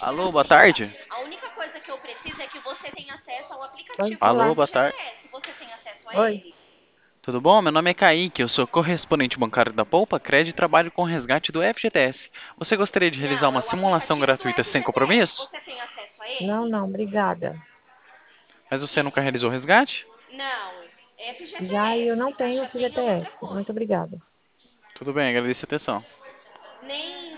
Alô, boa tarde. A única coisa que eu preciso é que você tenha acesso ao Pode aplicativo do Alô, falar. boa tarde. FGTS. Você tem acesso a Oi. ele? Tudo bom? Meu nome é Kaique, eu sou correspondente bancário da Poupa Crédito e trabalho com resgate do FGTS. Você gostaria de realizar Não, uma é o simulação aplicativo do gratuita sem FGTS. compromisso? Você tem acesso a Não, ele? não, obrigada. Mas você nunca realizou o resgate? Não, Já eu FGTS. não A tenho Caixa tem é outra FGTS. Muito coisa. obrigada. Tudo bem, agradeço a atenção.